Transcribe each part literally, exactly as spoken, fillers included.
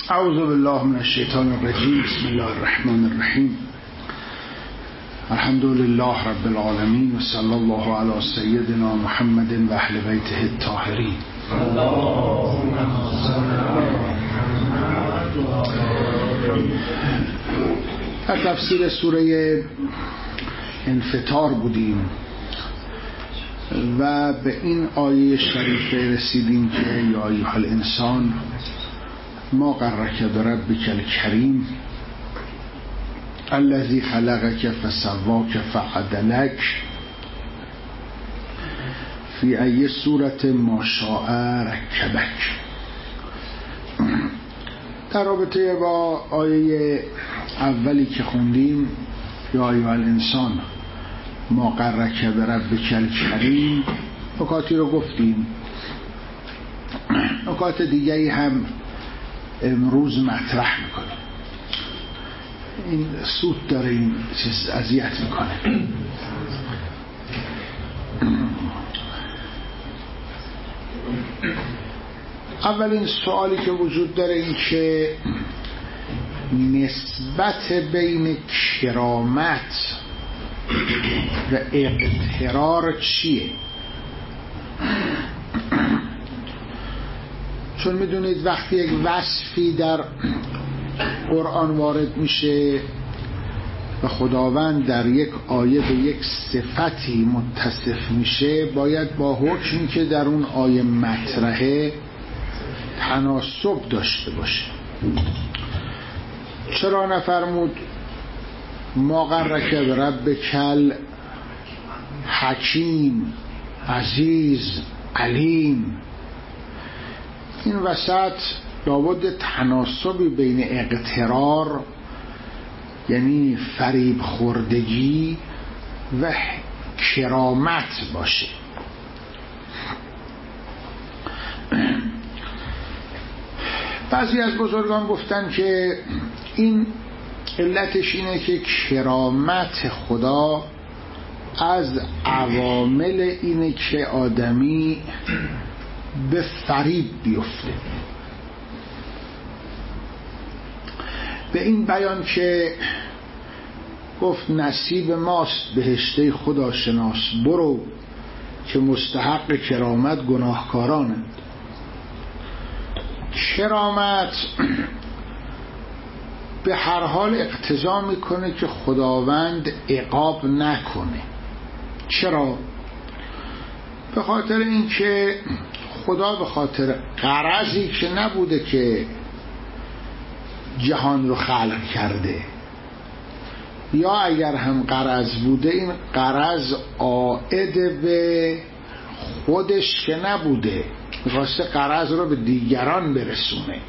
اعوذ بالله من الشیطان الرجیم. بسم الله الرحمن الرحیم. الحمد لله رب العالمین و صلی الله علی سیدنا محمد و اهل بیته الطاهرین. در تفسیر سوره انفطار بودیم و به این آیه شریفه رسیدیم که یا ایها الانسان ما غرک بربک الکریم الذی خلقک فسواک فعدلک فی ای صورت ما شاء رکبک. در رابطه با آیه اولی که خوندیم یا ایها الانسان ما غرک بربک الکریم نکاتی رو گفتیم. نکات دیگری هم امروز مطرح میکنیم. این سود داره، این چیز اذیت میکنه. اولین سوالی که وجود داره این که نسبت بین کرامت و اقترار چیه؟ چون میدونید وقتی یک وصفی در قرآن وارد میشه و خداوند در یک آیه به یک صفتی متصف میشه باید با حکمی که در اون آیه مطرحه تناسب داشته باشه. چرا نفرمود ما غرک بربک الحکیم عزیز علیم؟ این وسط لابد تناسبی بین اقترار یعنی فریب خوردگی و کرامت باشه. بعضی از بزرگان گفتن که این علتش اینه که کرامت خدا از عوامل اینه که آدمی به فریب بیفته. به این بیان که گفت نصیب ماست بهشته خدا شناس برو که مستحق کرامت گناهکارانند. کرامت به هر حال اقتضا میکنه که خداوند عقاب نکنه. چرا؟ به خاطر اینکه خدا به خاطر غرضی که نبوده که جهان رو خلق کرده، یا اگر هم غرض بوده این غرض عائد به خودش که نبوده، میخواسته غرض رو به دیگران برسونه.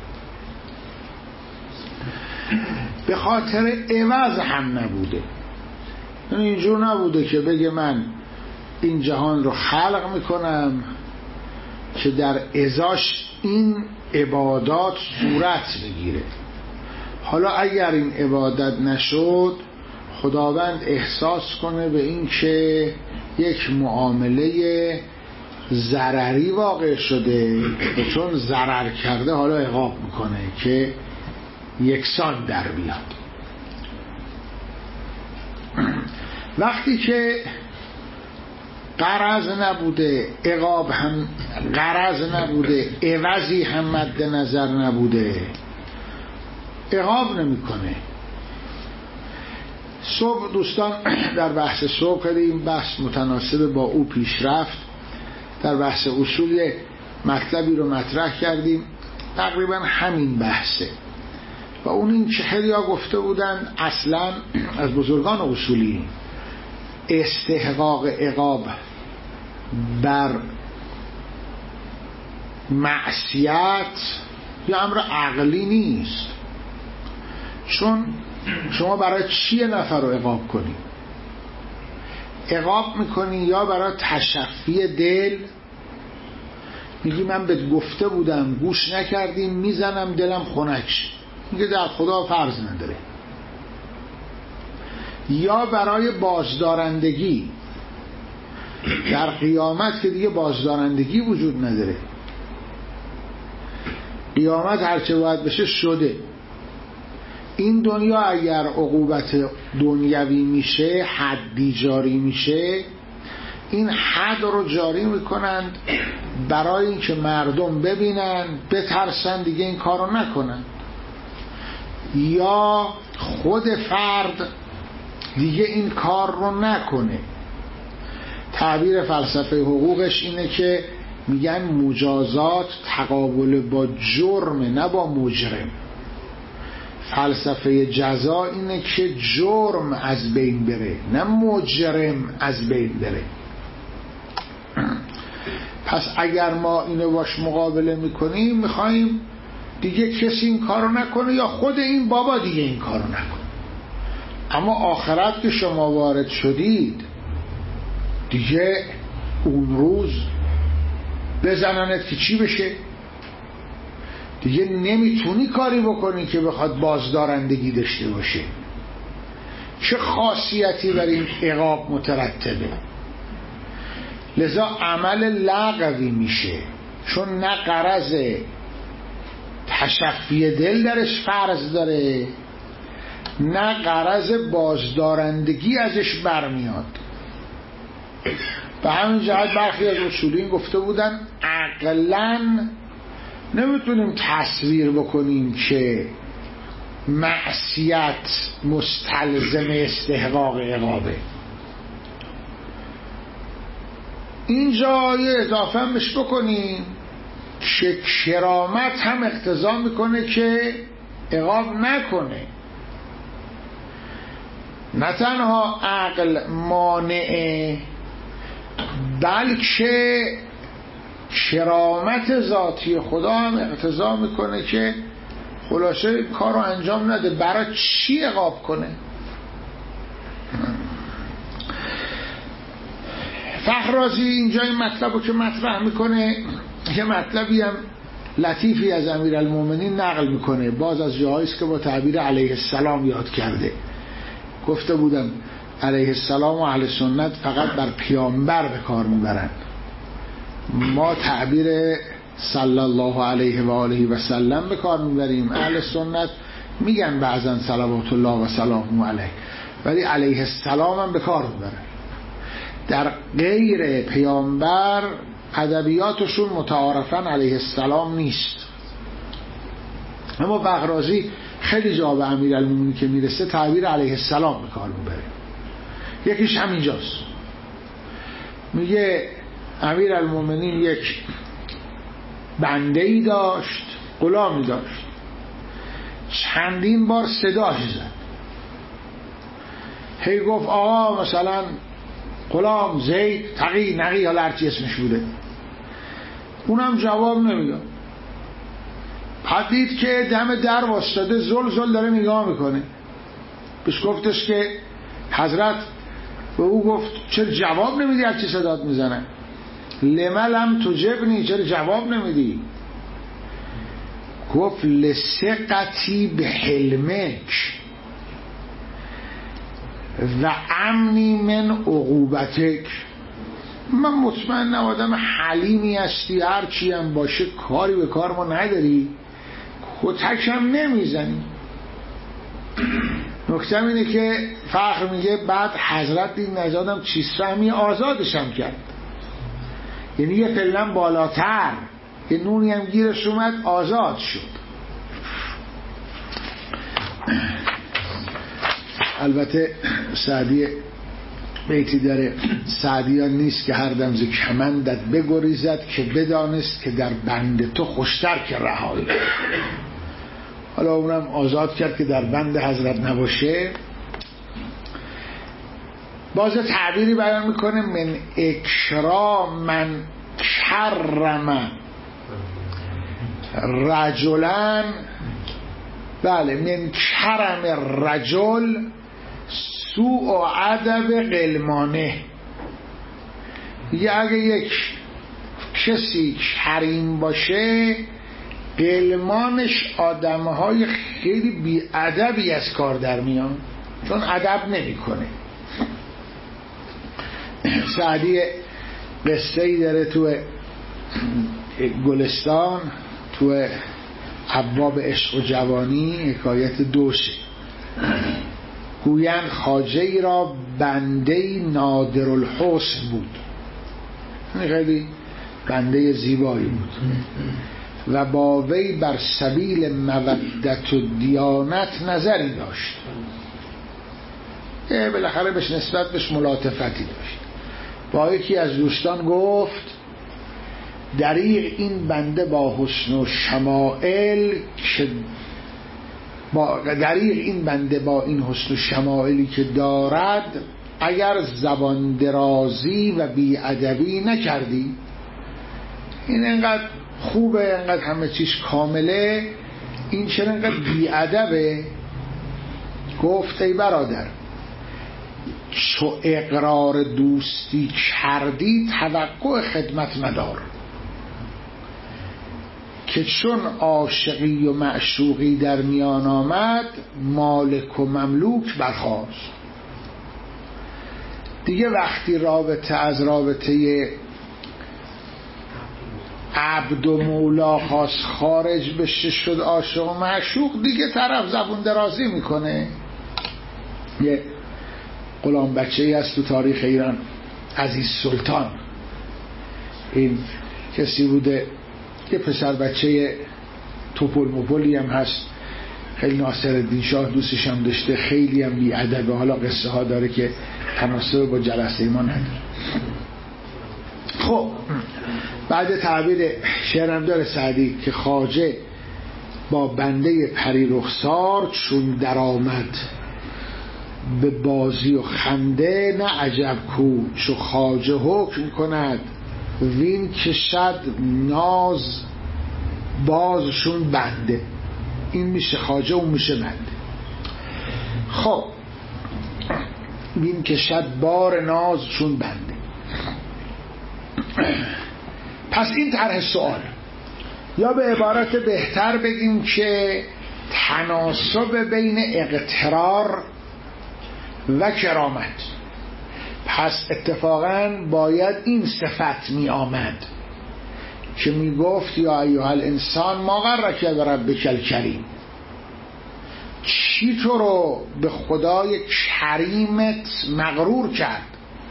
به خاطر عوض هم نبوده، یعنی اینجور نبوده که بگه من این جهان رو خلق میکنم که در ازاش این عبادات صورت بگیره. حالا اگر این عبادت نشد خداوند احساس کنه به این که یک معامله ضرری واقع شده و چون ضرر کرده حالا عقاب میکنه که یکسان در بیاد. وقتی که غرض نبوده، عقاب هم غرض نبوده، عوضی هم مد نظر نبوده، عقاب نمیکنه. صبح دوستان در بحث صبح خیلی این بحث متناسب با او پیش رفت. در بحث اصول مطلبی رو مطرح کردیم، تقریبا همین بحثه و اون این که خیلی ها گفته بودن اصلا از بزرگان اصولی استحقاق عقاب بر معصیت یا امر عقلی نیست. چون شما برای چی یه نفر رو عقاب کنی؟ عقاب میکنی یا برای تشفی دل، میگی من بهت گفته بودم گوش نکردی میزنم دلم خنک، میگه در خدا فرض نداره. یا برای بازدارندگی، در قیامت که دیگه بازدارندگی وجود نداره، قیامت هرچه باید بشه شده. این دنیا اگر عقوبت دنیوی میشه، حدی جاری میشه، این حد رو جاری میکنند برای اینکه مردم ببینن، بترسن، دیگه این کار رو نکنن، یا خود فرد دیگه این کار رو نکنه. تعبیر فلسفه حقوقش اینه که میگن مجازات تقابل با جرم، نه با مجرم. فلسفه جزا اینه که جرم از بین بره، نه مجرم از بین بره. پس اگر ما اینو باش مقابله میکنیم، میخوایم دیگه کسی این کارو نکنه یا خود این بابا دیگه این کارو نکنه. اما آخرت که شما وارد شدید، دیگه اون روز بزننت که چی بشه؟ دیگه نمیتونی کاری بکنی که بخواد بازدارندگی داشته باشه. چه خاصیتی بر این عقاب مترتبه؟ لذا عمل لغوی میشه، چون نه غرض تشفی دل درش فرض داره، نه غرض بازدارندگی ازش برمیاد. به همین جهت برخی از اصولین گفته بودن عقلاً نمیتونیم تصویر بکنیم که معصیت مستلزم استحقاق عقابه. اینجا یه اضافه هم بهش بکنیم که کرامت هم اقتضا میکنه که عقاب نکنه. نه تنها عقل مانعه، بلکه کرامت ذاتی خدا هم اقتضا میکنه که خلاصه کار رو انجام نده. برای چی عقاب کنه؟ فخرازی اینجا این مطلب رو که مطرح میکنه، که مطلبی هم لطیفی از امیرالمومنین نقل میکنه، باز از جاهاییست که با تعبیر علیه السلام یاد کرده. گفته بودم علیه السلام و اهل سنت فقط بر پیامبر به کار میبرند. ما تعبیر صلی الله علیه و آله و سلم به کار میبریم. اهل سنت میگن بعضا صلوات الله و سلامه علیه، ولی علیه السلام هم به کار میبرن. در غیر پیامبر ادبیاتشون متعارفاً علیه السلام نیست. اما بغرازی خیلی جا به امیرالمومنین که میرسه تعبیر علیه السلام به کار میبره. یکیش همینجاست، میگه امیرالمومنین یک بنده‌ای داشت، غلامی داشت، چندین بار صداش زد، هی گفت آقا مثلا غلام، زید، تقی، نقی، یا هرچی اسمش بوده. اونم جواب نمیداد. بعد دید که دم در واسطاده زل زل داره نگاه میکنه. بهش گفتش که حضرت، به او گفت چرا جواب نمیدی هرچی صدات میزنه؟ لما لم تجبنی، چرا جواب نمیدی؟ گفت لثقتی به حلمک و امنی من عقوبتک. من مطمئنم آدم حلیمی هستی، هرچی هم باشه کاری به کار ما نداری، کتک هم نمیزنی. نکتم اینه که فخر میگه بعد حضرت دید نزادم چیز فهمی، آزادشم کرد. یعنی یه پلن بالاتر، یه نونی هم گیرش اومد، آزاد شد. البته سعدی بیتی داره، سعدیان نیست که هر دم ز کمندت بگریزد، که بدانست که در بند تو خوشتر که رهایی. حالا اونم آزاد کرد که در بند حضرت نباشه. باز تعبیری بیان میکنه من اکرام من کرم رجلن، بله، من کرم رجل سوء و ادب قلمانه. یه اگه یک کسی کریم باشه، قلمانش آدمهای خیلی بی ادبی از کار در میان، چون ادب نمی کنه. سعدی قصه ای داره تو گلستان، تو ابواب عشق و جوانی حکایت دوشه. گویند خواجه ای را بنده نادر الحسن بود، خیلی بنده زیبایی بود و با وی بر سبیل مودت و دیانت نظری داشت، بالاخره بهش نسبت بهش ملاطفتی داشت. با یکی از دوستان گفت دریغ این بنده با حسن و شمائل که با دریغ این بنده با این حسن و شمائلی که دارد اگر زبان درازی و بی‌ادبی نکردی، این انقدر خوبه، انقدر همه چیز کامله، این چرا انقدر بی‌ادبه؟ گفت ای برادر، چو اقرار دوستی کردی توقع خدمت ندار، که چون عاشقی و معشوقی در میان آمد مالک و مملوک برخاست. دیگه وقتی رابطه از رابطه عبد و مولا خواست خارج بشه شد عاشق و معشوق، دیگه طرف زبون درازی میکنه. یه غلام بچه ای هست تو تاریخ ایران، عزیز سلطان، این کسی بوده یه پسر بچه توپل موپلی هم هست، خیلی ناصرالدین شاه دوستش هم داشته، خیلی هم بی‌ادبه. حالا قصه ها داره که تناسب با جلسه ما نداره. خب بعد تعبیر شعرم داره سعدی که خواجه با بنده پری رخسار چون در آمد به بازی و خنده، نه عجب کو چو خواجه حکم کند وین کشد ناز بازشون بنده. این میشه خواجه، اون میشه بنده. خب وین کشد بار نازشون بنده. پس این طرح سوال، یا به عبارت بهتر بگیم که تناسب بین اغترار و کرامت. پس اتفاقا باید این صفت می آمد که می گفت یا ایها الانسان ما غرک بربک الکریم، چی تو رو به خدای کریمت مغرور کرد؟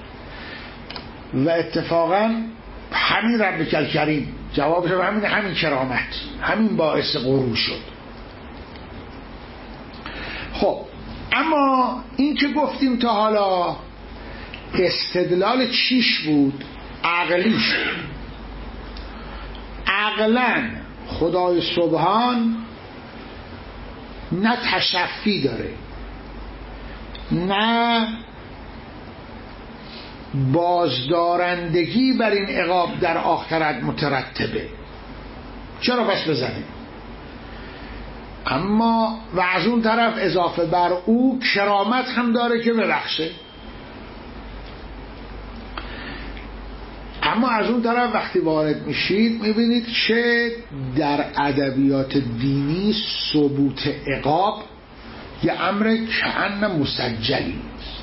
و اتفاقا همین ربک الکریم جوابش همین همین کرامت، همین باعث غرور شد. خب اما این که گفتیم تا حالا استدلال چیش بود؟ عقلیش. عقلاً خدای سبحان نه تشفی داره، نه بازدارندگی بر این عقاب در آخرت مترتبه. چرا پس بزنیم؟ اما و از اون طرف اضافه بر او کرامت هم داره که ببخشه. اما از اون طرف وقتی وارد میشید میبینید که در ادبیات دینی ثبوت عقاب یه امر کأن مسجلی است.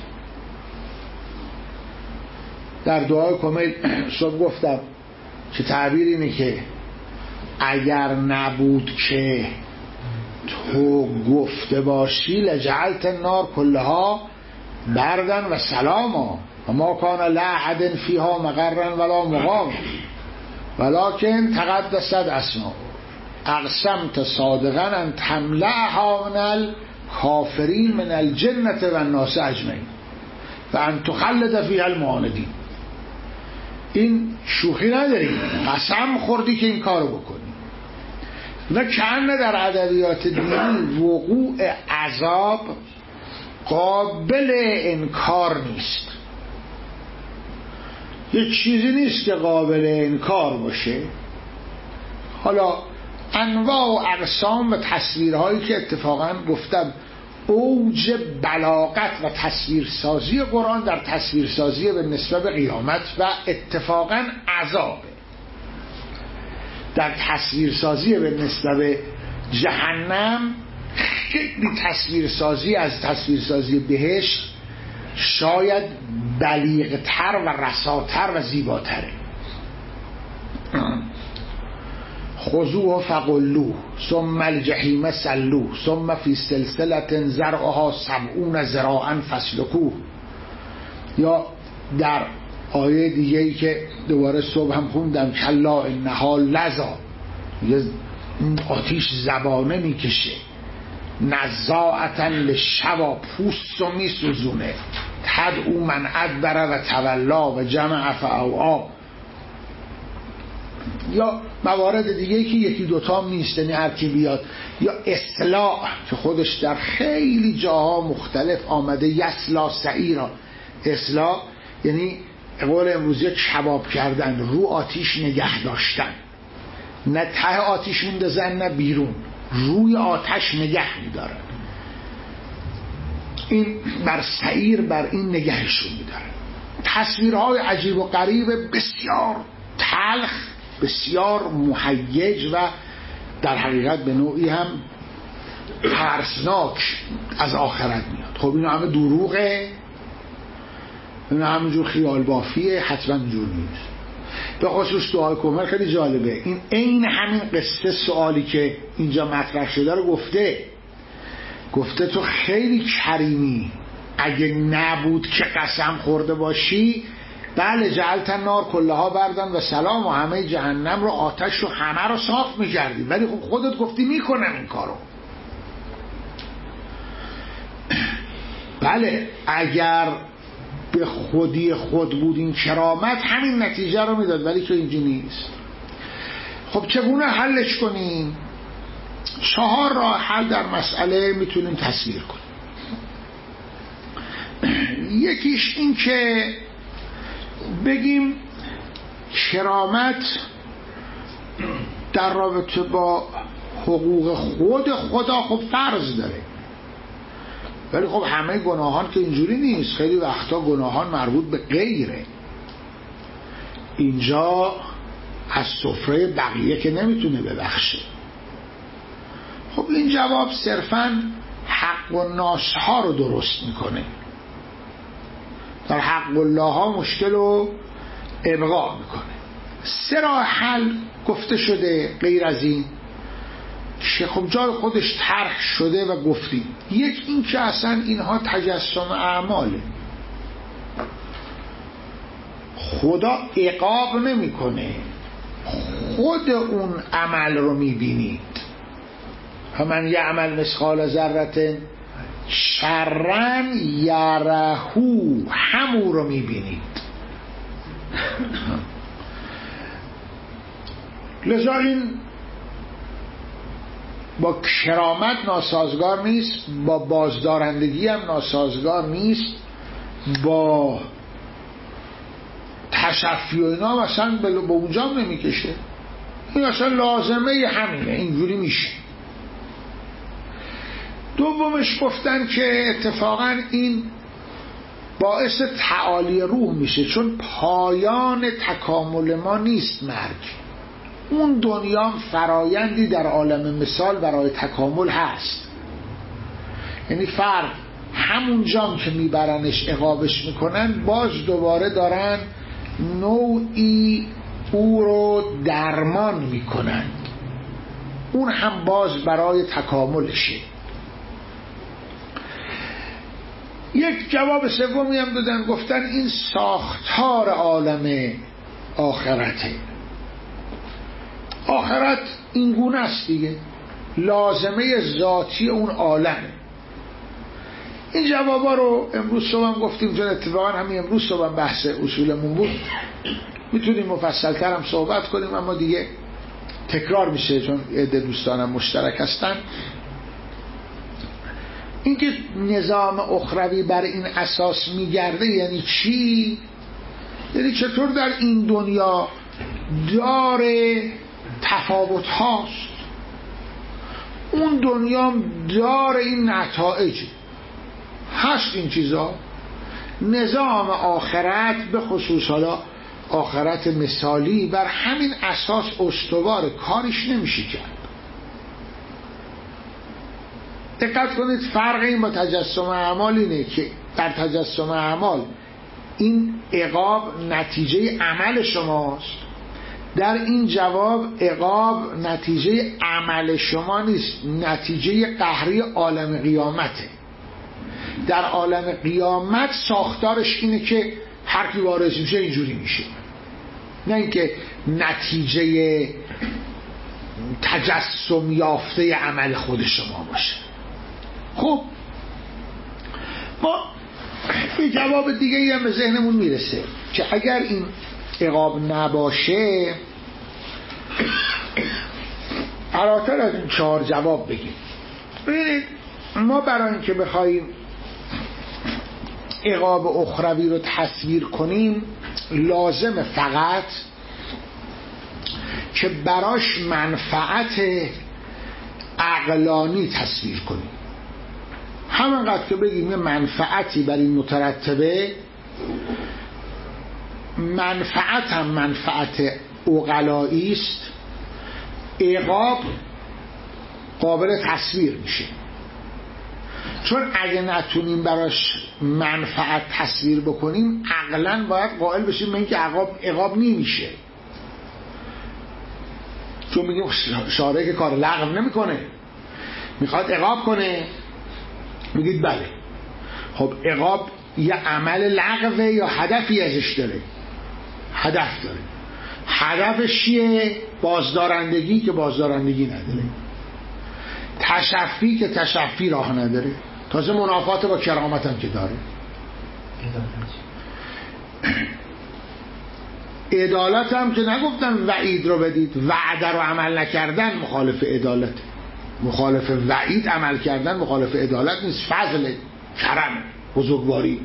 در دعای کمیل صبح گفتم که تعبیر اینه که اگر نبود که تو گفته باشی لجعلت النار کلها بردن و سلاما و ما کان لأحد فیها مقرا ولا مقام ولکن تقدست اسماء اقسمت صادقا ان تملأها من الکافرین من الجنة و الناس اجمعین و ان تخلد فیها المعاندین. این شوخی نداریم، قسم خوردی که این کارو بکنی. و کأن در ادبیات دینی وقوع عذاب قابل انکار نیست. یک چیزی نیست که قابل انکار باشه. حالا انواع و اقسام و تصویرهایی که اتفاقا گفتم اوج بلاغت و تصویرسازی قرآن در تصویرسازی به نسبت به قیامت و اتفاقا عذاب، در تصویرسازی به نسبت به جهنم خیلی تصویرسازی از تصویرسازی بهشت شاید بلیغتر و رساتر و زیباتره. خذوه فغلوه ثم الجحیم صلوه ثم فی سلسلة ذرعها سبعون ذراعا فاسلکوه. یا در آیه دیگه ای که دوباره صبح هم خوندم کلا انها لظا، یه آتیش زبانه میکشه، نزاعتا للشوا، پوست رو میسوزونه، تدعو من ادبر و تولا و جمع فاوعی. یا موارد دیگه که یکی دوتا نیست، یعنی هر کی بیاد. یا اصلاح که خودش در خیلی جاها مختلف آمده، یسلا سعیرا. اصلاح یعنی قول امروزی کباب کردن، رو آتیش نگه داشتن، نه ته آتیش میندازن نه بیرون، روی آتش نگه میدارن. این بر سعیر بر این نگهشون میدارن. تصویرهای عجیب و غریب، بسیار تلخ، بسیار مهیج و در حقیقت به نوعی هم ترسناک از آخرت میاد. خب این همه دروغه، این همینجور خیال بافیه، حتما اینجور نیست. به خصوص دعای کمر خیلی جالبه، این عین همین قصه سوالی که اینجا مطرح شده رو گفته گفته تو خیلی کریمی، اگه نبود که قسم خورده باشی بله جعلت النار کلها بردن و سلام و همه جهنم رو، آتش رو همه رو صاف میکردی، ولی خب خودت گفتی میکنم این کارو. بله اگر به خودی خود بود این کرامت همین نتیجه رو میداد، ولی که اینجا نیست. خب چگونه حلش کنیم؟ چهار راه حل در مسئله میتونیم تصویر کنیم. یکیش این که بگیم کرامت در رابطه با حقوق خود خدا خب فرض داره، ولی خب همه گناهان که اینجوری نیست. خیلی وقتا گناهان مربوط به غیره، اینجا از سفره بقیه که نمیتونه ببخشه. خب این جواب صرفاً حق و ناسها رو درست میکنه، در حق الله ها مشکل رو ابقا میکنه. سه راه حل گفته شده غیر از این که خب جای خودش طرح شده و گفتیم. یک این که اصلا اینها تجسم اعماله، خدا عقاب نمیکنه، خود اون عمل رو میبینید. فمن یعمل مثقال ذره شرا یرهو، همون رو میبینید. لذا این با کرامت ناسازگار نیست، با بازدارندگی هم ناسازگار نیست، با تشفی و اینا مثلا به اونجا هم نمیکشه. این اصلا لازمه همینه، اینجوری میشه. دومش گفتن که اتفاقا این باعث تعالی روح میشه، چون پایان تکامل ما نیست مرگ. اون دنیا فرایندی در عالم مثال برای تکامل هست، یعنی فرد همون جام که میبرنش عقابش میکنن، باز دوباره دارن نوعی او رو درمان میکنن، اون هم باز برای تکاملشه. یک جواب سومی هم دادن، گفتن این ساختار عالم آخرته. آخرت این گونه است دیگه، لازمه ذاتی اون عالمه. این جوابا رو امروز صبح هم گفتیم، چون اتفاقا همین امروز صبح هم بحث اصولمون بود، میتونیم مفصل‌تر هم صحبت کنیم، اما دیگه تکرار میشه چون عده دوستانم مشترک هستن. اینکه نظام اخروی بر این اساس میگرده یعنی چی؟ یعنی چطور در این دنیا داره تفاوت هاست، اون دنیا داره این نتایج هست. این چیزا نظام آخرت، به خصوص حالا آخرت مثالی، بر همین اساس استوار، کارش نمیشه کرد. دقت کنید فرق این با تجسم اعمال اینه که در تجسم اعمال این عقاب نتیجه عمل شماست، در این جواب عقاب نتیجه عمل شما نیست، نتیجه قهری عالم قیامته. در عالم قیامت ساختارش اینه که هر کی وارث میشه اینجوری میشه، نه اینکه نتیجه تجسم یافته عمل خود شما باشه. خب ما یه جواب دیگه هم به ذهنمون میرسه که اگر این عقاب نباشه، فراتر از این چهار جواب بگیم. ببینید ما برای اینکه بخوایم عقاب اخروی رو تصویر کنیم لازمه فقط که براش منفعت عقلانی تصویر کنیم. همانقدر که بگیم یه منفعتی بر این مترتبه، منفعت هم منفعت عقلایی است، عقاب قابل تصویر میشه. چون اگه نتونیم براش منفعت تصویر بکنیم عقلاً باید قائل بشیم به اینکه عقاب عقاب نمیشه. چون میگیم شارع که کار لغو نمیکنه، میخواد عقاب کنه، میگید بله. خب عقاب یه عمل لغوه یا هدفی ازش داره؟ هدف داره. هدفش چیه؟ بازدارندگی که بازدارندگی نداره، تشفی که تشفی راه نداره، تازه منافات با کرامت هم که داره. عدالت هم که نگفتن وعید رو بدید، وعده رو عمل نکردن مخالف عدالت، مخالف وعید عمل کردن مخالف عدالت نیست، فضل، کرم، بزرگواری.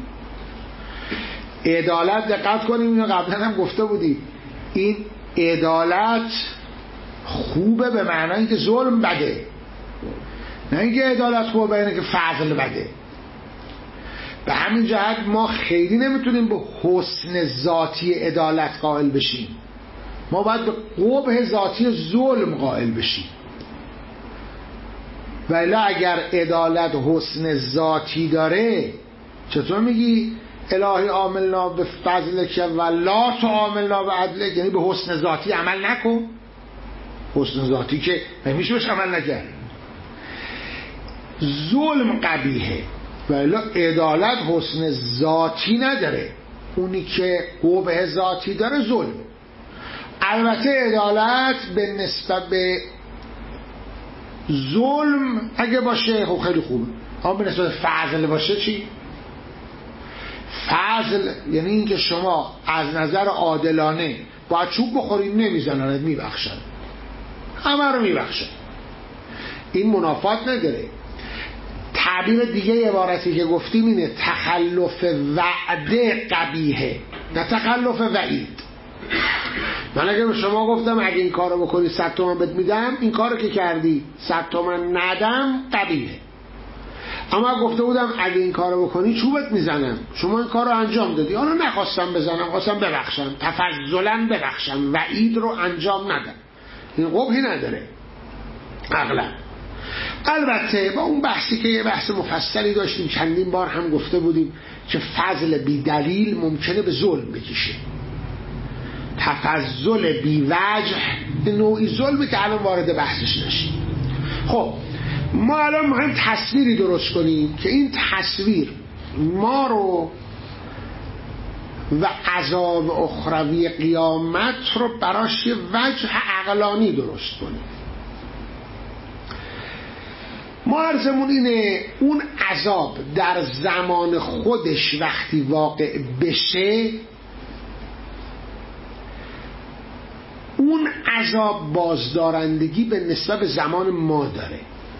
عدالت دقت کنیم، اینو قبلا هم گفته بودید، این عدالت خوبه به معنای اینکه ظلم بده، نه اینکه عدالت خوبه به اینه که فضل بده. به همین جهت ما خیلی نمیتونیم به حسن ذاتی عدالت قائل بشیم، ما باید به قبح ذاتی ظلم قائل بشیم. ولی اگر عدالت حسن ذاتی داره، چطور میگی الهی عاملنا به فضلک و لا تعاملنا به عدلک؟ یعنی به حسن ذاتی عمل نکن. حسن ذاتی که نمیشه بهش عمل نکرد. ظلم قبیحه، ولی عدالت حسن ذاتی نداره، اونی که قبح ذاتی داره ظلم. البته عدالت به نسبت به ظلم اگه باشه خب خیلی خوبه، اما به نسبت فضل باشه چی؟ فضل یعنی اینکه شما از نظر عادلانه باید چوب بخورید نمیزنند، میبخشن، همه رو میبخشن، این منافات نداره. تعبیر دیگه عبارتی که گفتیم اینه تخلف وعده قبیحه، نه تخلف وعید. من اگه به شما گفتم اگه این کارو بکنی صد تومن بهت میدم، این کارو که کردی صد تومن ندم قبیحه. اما گفته بودم اگه این کارو بکنی چوبت میزنم، شما این کارو انجام دادی، آنو نخواستم بزنم، خواستم ببخشم، تفضلا ببخشم، وعید رو انجام ندم، این قبحی نداره عقلا. البته با اون بحثی که یه بحث مفصلی داشتیم، چندین بار هم گفته بودیم که فضل بی دلیل ممکنه به ظلم بکشه، تفضل بی وجه نوعی ظلمی که الان وارد بحثش نشیم. خب ما الان میخوایم تصویری درست کنیم که این تصویر ما رو و عذاب اخروی قیامت رو براش یه وجه عقلانی درست کنیم. ما عرضمون اینه اون عذاب در زمان خودش وقتی واقع بشه، اون عذاب بازدارندگی به نسبت به زمان ما داره.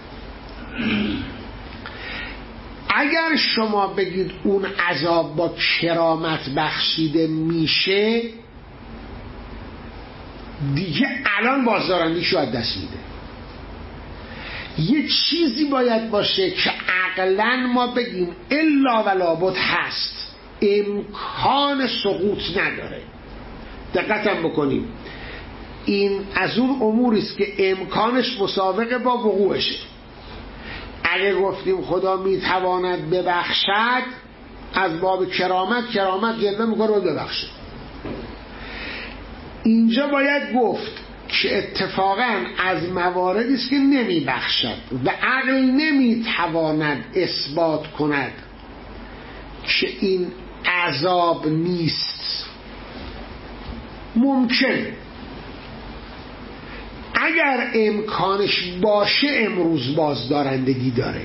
اگر شما بگید اون عذاب با کرامت بخشیده میشه، دیگه الان بازدارندگیشو از دست میده. یه چیزی باید باشه که عقلاً ما بگیم الا ولا بد هست، امکان سقوط نداره. دقتم بکنیم، این از اون اموریست که امکانش مسابقه با وقوعشه. اگه گفتیم خدا میتواند ببخشد، از باب کرامت، کرامت جلوه میکنه و ببخشه. اینجا باید گفت که اتفاقا از مواردی است که نمی بخشد و عقل نمی تواند اثبات کند که این عذاب نیست. ممکن اگر امکانش باشه امروز بازدارندگی داره.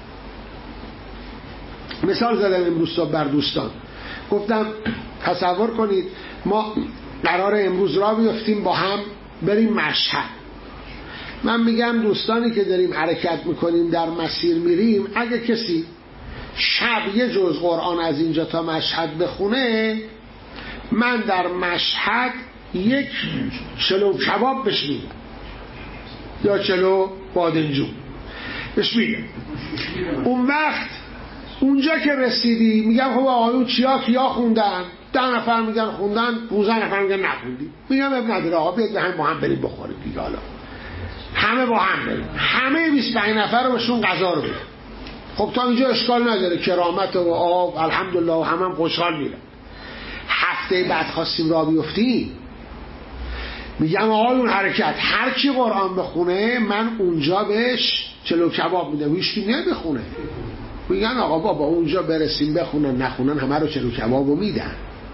مثال زدم امروز صبح بر دوستان، گفتم تصور کنید ما قرار امروز را بیفتیم با هم بریم مشهد. من میگم دوستانی که داریم حرکت میکنیم در مسیر میریم، اگه کسی شب یه جز قرآن از اینجا تا مشهد بخونه، من در مشهد یک چلو کباب بهش میدم یا چلو بادنجون بهش میدم. اون وقت اونجا که رسیدی میگم خب آقایون چیا کیا خوندن؟ ده نفر میگن خوندن، پونزده نفر میگن نخوندی. میگم اب نداره آقا بیاد هم با هم بریم بخوریم دیگه. حالا همه با هم بریم، همه بیست و پنج نفر رو بهشون غذا رو بدیم. خب تا اینجا اشکال نداره، کرامت و آب الحمدلله و همه هم خوشحال میرن. هفته بعد خواستیم را بیفتیم، میگم آقایون حرکت، هر کی قرآن بخونه من اونجا بهش چلو کباب میدم. هیچ کی نمیخونه، میگن آقا بابا اونجا برسیم بخونن نخونن همه رو چلو کبابو میدن.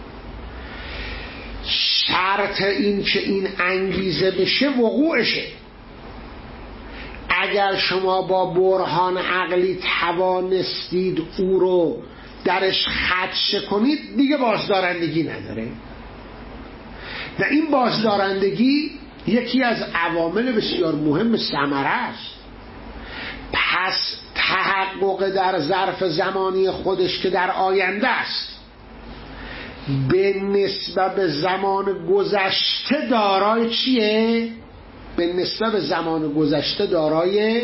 شرط این که این انگیزه بشه وقوعشه. اگر شما با برهان عقلی توانستید او رو درش خدشه کنید دیگه بازدارندگی نداره. و این بازدارندگی یکی از عوامل بسیار مهم ثمره است. پس تحقق در ظرف زمانی خودش که در آینده است به نسبت به زمان گذشته دارای چیه؟ به نسبت به زمان گذشته دارای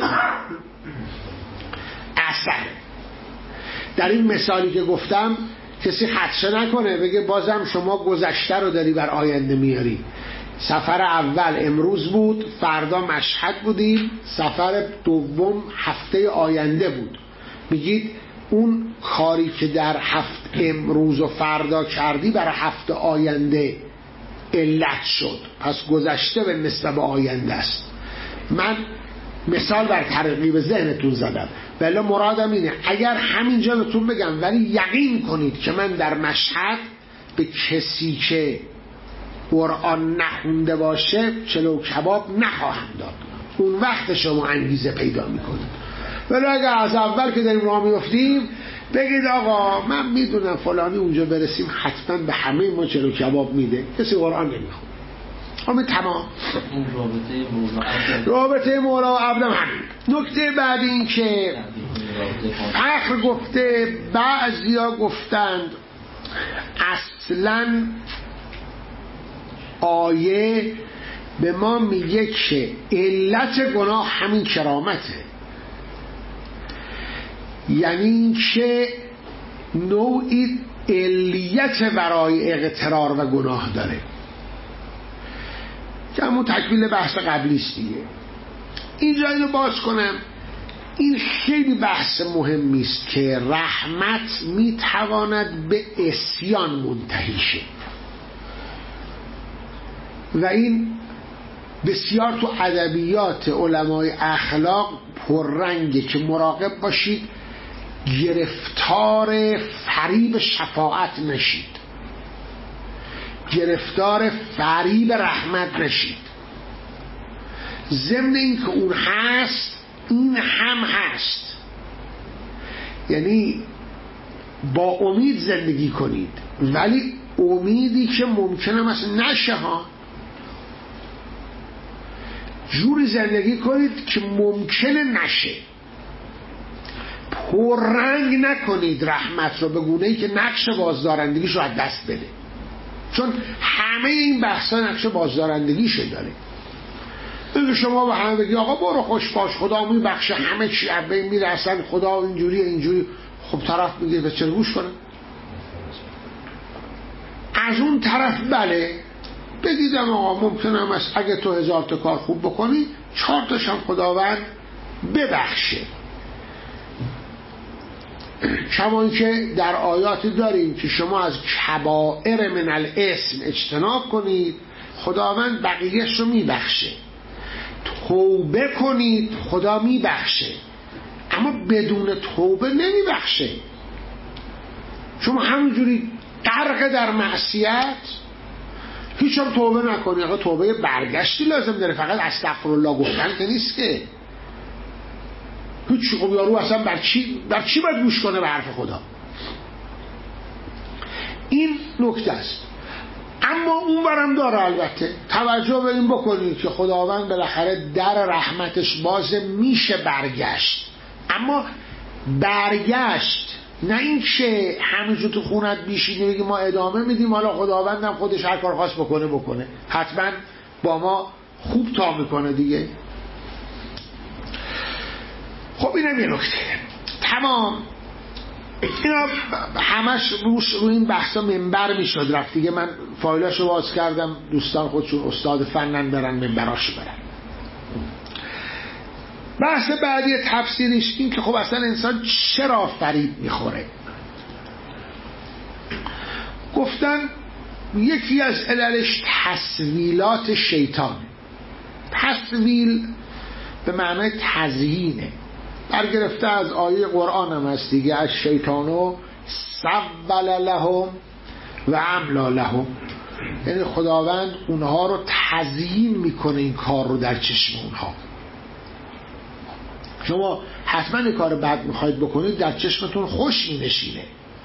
اثر. در این مثالی که گفتم کسی خدشه نکنه بگه بازم شما گذشته رو داری بر آینده میاری. سفر اول امروز بود، فردا مشهد بودیم، سفر دوم هفته آینده بود. میگید اون کاری که در هفت امروز و فردا کردی برای هفته آینده علت شد، پس گذشته به نسبت به آینده است. من مثال بر ترغیب ذهنتون زدم، ولی مرادم اینه اگر همینجا بهتون بگم ولی یقین کنید که من در مشهد به کسی که قرآن نخونده باشه چلو کباب نخواهم داد، اون وقت شما انگیزه پیدا میکنید. ولی اگر از اول که داریم راه میافتیم بگید آقا من میدونم فلانی اونجا برسیم حتما به همه ما چلو کباب میده، کسی قرآن نمیخونه. همه تمام. رابطه مولا و عبدم همین. نکته بعد این که فخر گفته، بعضیا گفتند اصلا آیه به ما میگه که علت گناه همین کرامته، یعنی که نوعی علیت برای اغترار و گناه داره که همون تکمیل بحث قبلیست دیگه. اینجا اینو باز کنم، این خیلی بحث مهمی است که رحمت میتواند به عصیان منتهی شه و این بسیار تو ادبیات علمای اخلاق پررنگه که مراقب باشید گرفتار فریب شفاعت نشید، گرفتار فریب رحمت نشید. ضمن این که اون هست این هم هست، یعنی با امید زندگی کنید، ولی امیدی که ممکنه مثلا نشه ها. جوری زندگی کنید که ممکنه نشه. پررنگ نکنید رحمت رو به گونه‌ای که نقش بازدارندگیش رو از دست بده، چون همه این بحثا نقش بازدارندگیش داره. اگه شما به همه بگی آقا برو خوش باش خدا میبخشه همه چی از بین میره اصلا خدا اینجوری اینجوری، خب طرف میگه به چرا گوش کنم؟ از اون طرف بله بگیدم آقا ممکنه هم است اگه تو هزار تا کار خوب بکنی چهار تاش هم خداوند ببخشه. کما که در آیاتی داریم که شما از کبائر من الاسم اجتناب کنید، خداوند بقیهش رو میبخشه. توبه کنید خدا میبخشه، اما بدون توبه نمیبخشه. شما همونجوری غرق در معصیت هیچ هم توبه نکنی، آقا توبه برگشتی لازم داره، فقط استغفرالله گفتن که نیست که. هیچ خب یارو اصلا بر چی بر چی باید گوش کنه به حرف خدا؟ این نکته است. اما اون برم داره البته توجه به این بکنید که خداوند بالاخره در رحمتش بازه، میشه برگشت، اما برگشت نه این که همینجور تو خونت بیشینی بگی ما ادامه میدیم حالا خداوندم خودش هر کار خواست بکنه بکنه، حتما با ما خوب تا میکنه دیگه. خب اینم یه نکته. تمام اینا همش روش رو این بحثا منبر میشد رفت دیگه. من فایلاشو باز کردم، دوستان خودشون استاد فنن برن منبراشو برن. بحث بعدی تفسیرش این که خب اصلا انسان چرا فریب میخوره. گفتن یکی از عللش تسویلات شیطان. تسویل به معنی تزیینه، برگرفته از آیه قرآن هم هست دیگه، از شیطانو سول لهم و املا لهم، یعنی خداوند اونها رو تزیین میکنه این کار رو در چشم اونها. شما حتما این کار بد میخواید بکنید در چشمتون خوش مینشینه.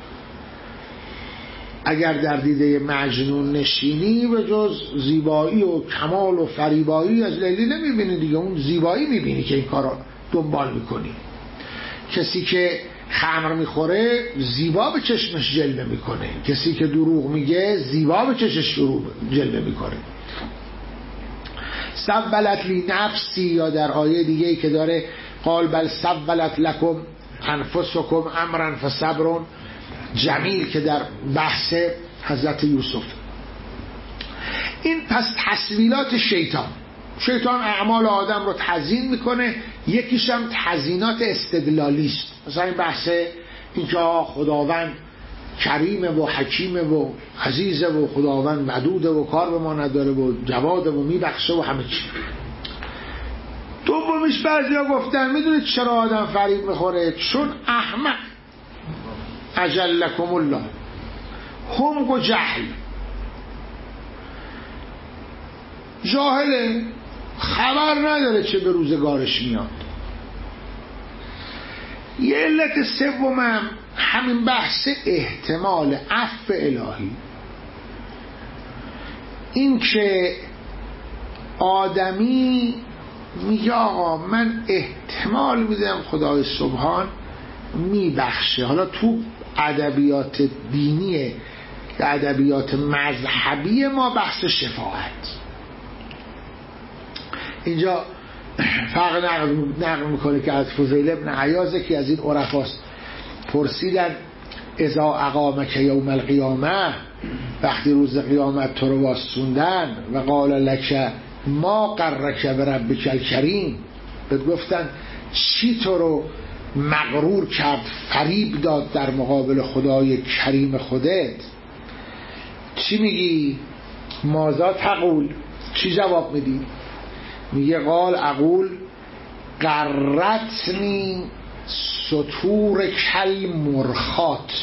اگر در دیده مجنون نشینی به جز زیبایی و کمال و فریبایی از لیلی نمیبینی دیگه، اون زیبایی میبینی که این کار رو دنبال میکنی. کسی که خمر میخوره زیبا به چشمش جلوه میکنه، کسی که دروغ میگه زیبا به چشمش جلوه میکنه. سولت لی نفسی، یا در آیه دیگه ای که داره قال بل سولت لکم انفسکم امرا فصبر جمیل که در بحث حضرت یوسف. این پس تسویلات شیطان. شیطان اعمال آدم رو تزیین میکنه. یکیش هم تزیینات استدلالی است، مثلا این بحث اینکه خداوند کریمه و حکیمه و عزیزه و خداوند ودوده و کار به ما نداره و جواده و میبخشه و همه چی. دومیش بعضیا گفتن میدونید چرا آدم فریب میخوره؟ چون احمق اجلکم الله، هم و جهل، جاهله، خبر نداره چه به روزگارش میاد. یه علت سومم همین بحث احتمال عفو الهی، این که آدمی میگه آقا من احتمال میدم خدای سبحان میبخشه. حالا تو ادبیات دینی، ادبیات مذهبی ما بحث شفاعت، اینجا فرق نقل میکنه که از فضیل ابن عیاض که از این عرفاست پرسیدن اذا اقامک یوم القیامه، وقتی روز قیامت تو رو واسوندن، و قال لک ما قرک بربک الکریم، بهت گفتن چی تو رو مغرور کرد، فریب داد در مقابل خدای کریم خودت، چی میگی؟ ماذا تقول، چی جواب میدی؟ میگه قال اقول قرتنی سطور کل مرخات.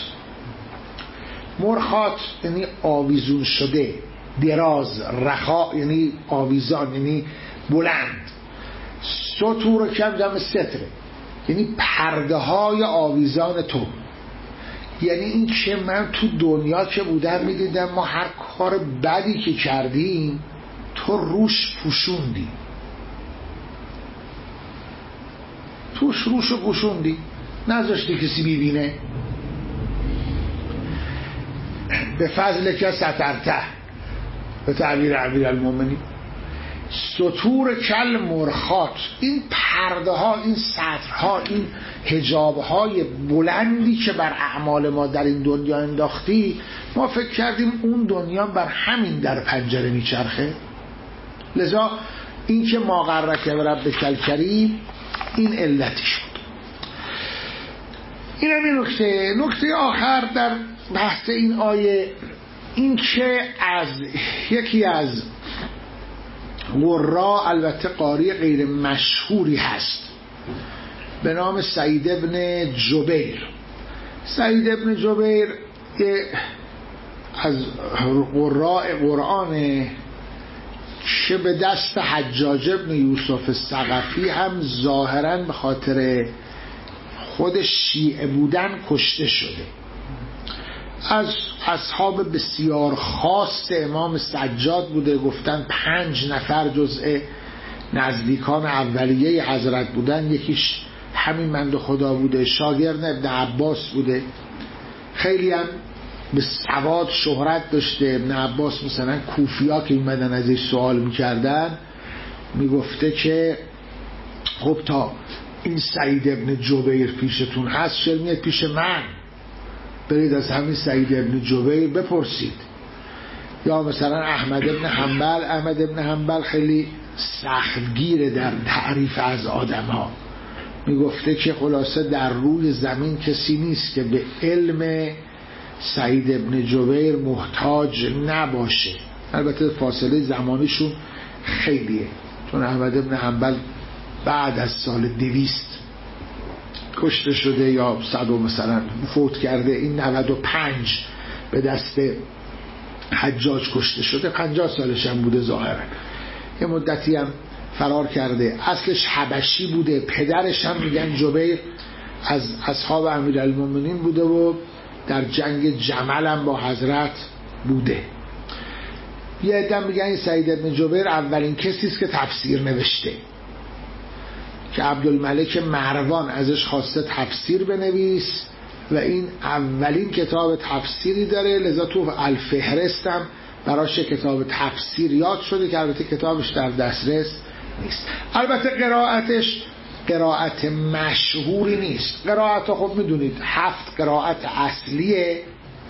مرخات یعنی آویزون شده، دراز، رخا یعنی آویزان یعنی بلند، سطور کل جمع ستره یعنی پرده های آویزان تو. یعنی این که من تو دنیا که بودم میدیدم ما هر کار بدی که کردیم تو روش پوشوندی، توش روشو پوشوندی، نذاشتی کسی ببینه. به فضل که سترته، به تعبیر امیرالمومنین، سطور کل مرخات، این پرده ها، این سطرها، این حجاب های بلندی که بر اعمال ما در این دنیا انداختی، ما فکر کردیم اون دنیا بر همین در پنجره میچرخه. لذا این که ما غرک بربک الکریم این علتش بود. این هم این نکته. نکته آخر در بحث این آیه این که از یکی از قرا البته قاری غیر مشهوری هست به نام سعید ابن جبیر. سعید ابن جبیر از قراء قرآن که به دست حجاج ابن یوسف الثقفی هم ظاهراً به خاطر خود شیعه بودن کشته شده. از اصحاب بسیار خاص امام سجاد بوده، گفتن پنج نفر جزء نزدیکان اولیه حضرت بودن، یکیش همین بنده خدا بوده، شاگرد ابن عباس بوده، خیلی هم به سواد شهرت داشته. ابن عباس مثلا کوفیا که اومدن ازش سوال میکردن میگفته که خب تا این سعید ابن جبیر پیشتون هست چرا میاد پیش من؟ برید از همین سعید ابن جبیر بپرسید. یا مثلا احمد ابن حنبل احمد ابن حنبل خیلی سختگیره در تعریف از آدم ها، میگفته که خلاصه در روی زمین کسی نیست که به علم سعید ابن جبیر محتاج نباشه. البته فاصله زمانیشون خیلیه، چون احمد ابن حنبل بعد از سال دویست کشته شده یا صد و مثلا فوت کرده، این نود و پنج به دست حجاج کشته شده، پنجاه سالش هم بوده ظاهرا، یه مدتی هم فرار کرده. اصلش حبشی بوده، پدرش هم میگن جبیر از اصحاب امیرالمومنین بوده و در جنگ جمل هم با حضرت بوده. یه عده میگن این سعید ابن جبیر اولین کسی است که تفسیر نوشته، که عبدالملک مروان ازش خواسته تفسیر بنویس و این اولین کتاب تفسیری داره، لذا تو الفهرست هم براش کتاب تفسیر یاد شده که البته کتابش در دسترس نیست. البته قرائتش قرائت مشهوری نیست. قرائت خب میدونید هفت قرائت اصلیه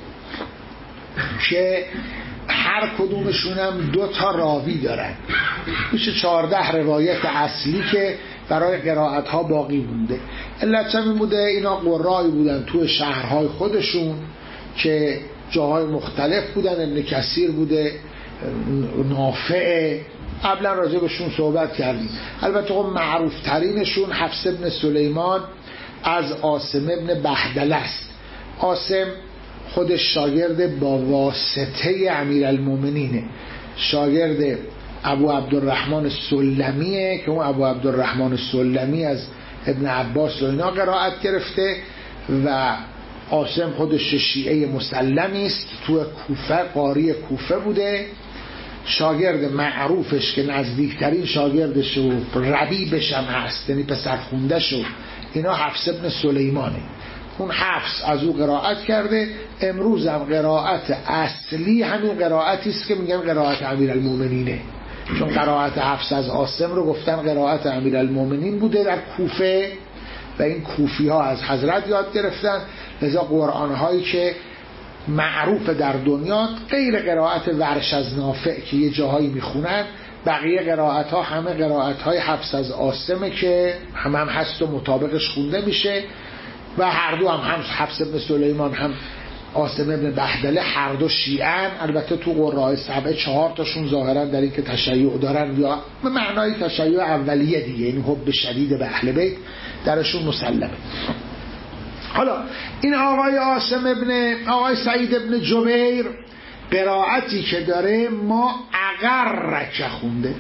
که هر کدومشون هم دو تا راوی دارن، میشه چهارده روایت اصلی که برای قرائت ها باقی بوده. علت این بوده اینا قرایی بودن تو شهرهای خودشون که جاهای مختلف بودن. ابن کثیر بوده، نافع، قبلا راجع بهشون صحبت کردیم. البته خب معروف ترینشون حفص ابن سلیمان از عاصم ابن بهدله است. عاصم خودش شاگرد با واسطه امیرالمومنینه، شاگرد ابو عبدالرحمن سلمیه که اون ابو عبدالرحمن سلمی از ابن عباس و اینا قرائت گرفته و عاصم خودش شیعه مسلمی است، تو کوفه قاری کوفه بوده. شاگرد معروفش که نزدیکترین شاگردش و ربیبش هم هست، یعنی پسر خوندش و اینا، حفص ابن سلیمانه. اون حفص از او قرائت کرده. امروز هم قرائت اصلی همین قرائتی است که میگن قرائت امیرالمومنینه، چون قرائت حفص از عاصم رو گفتن قرائت امیرالمومنین بوده در کوفه و این کوفی ها از حضرت یاد گرفتن. لذا قرآن هایی که معروف در دنیا غیر قرائت ورش از نافع که یه جاهایی میخونن، بقیه قرائت ها همه قرائت های حفص از عاصمه که هم هم هست و مطابقش خونده میشه و هر دو هم هم حفص ابن سلیمان هم عاصم ابن بهدله هر دو شیعن. البته تو قرائه سبعه چهار تاشون ظاهرا در این که تشیع دارن یا به معنای تشیع اولیه دیگه، یعنی حب شدید به اهل بیت درشون مسلمه. حالا این آقای عاصم ابن آقای سعید ابن جبیر قرائتی که داره ما اغرک خونده،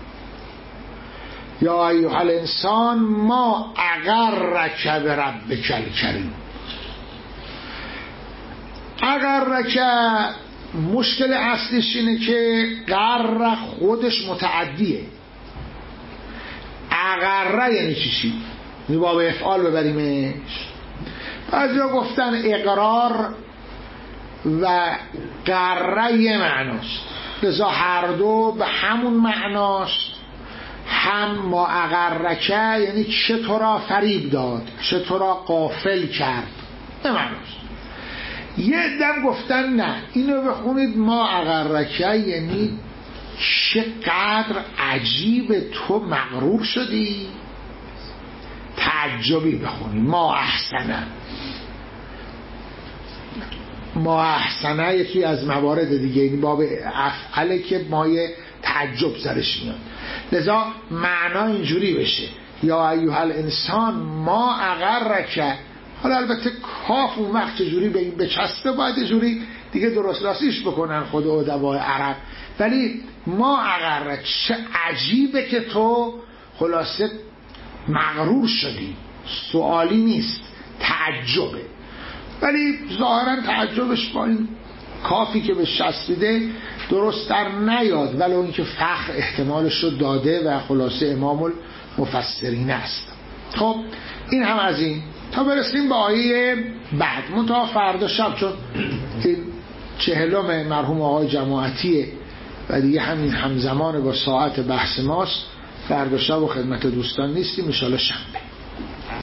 یا ایها الانسان ما اغرک بربک الکریم. اغرک مشکل اصلیش اینه که غر خودش متعدیه. اغر یعنی چی؟ یعنی باب افعال ببریمش. بعضیا گفتن اقرار و غره یه معناست، لذا هر دو به همون معناست. هم ما اغرکه یعنی چه تو را فریب داد، چه تو را غافل کرد، به معناست. یه دم گفتن نه اینو بخونید ما اغرکه یعنی چقدر عجیب تو مغرور شدی، تعجبی بخونی. ما احسنه ما احسنه یکی از موارد دیگه، این باب افعله که مایه تعجب سرش میاد. لذا معنا اینجوری بشه یا ایها الانسان ما اغرک. حالا البته کاف اون وقت چجوری به این بچسبه باید جوری دیگه درست راستیش بکنن خود ادبای عرب، ولی ما اغرک، چه عجیبه که تو خلاصه مغرور شدی. سوالی نیست، تعجبه، ولی ظاهرا تعجبش با این کافی که به چسبیده درست در نیاد، ولی اون که فخر احتمالش رو داده و خلاصه امام المفسرین است. خب این هم از این. تا برسیم به آیه بعد. منتها فردا شب چون این چهلم مرحوم آقای جماعتیه و دیگه همین همزمان با ساعت بحث ماست، فردا شب و خدمت دوستان نیستیم، ان شاءالله شنبه.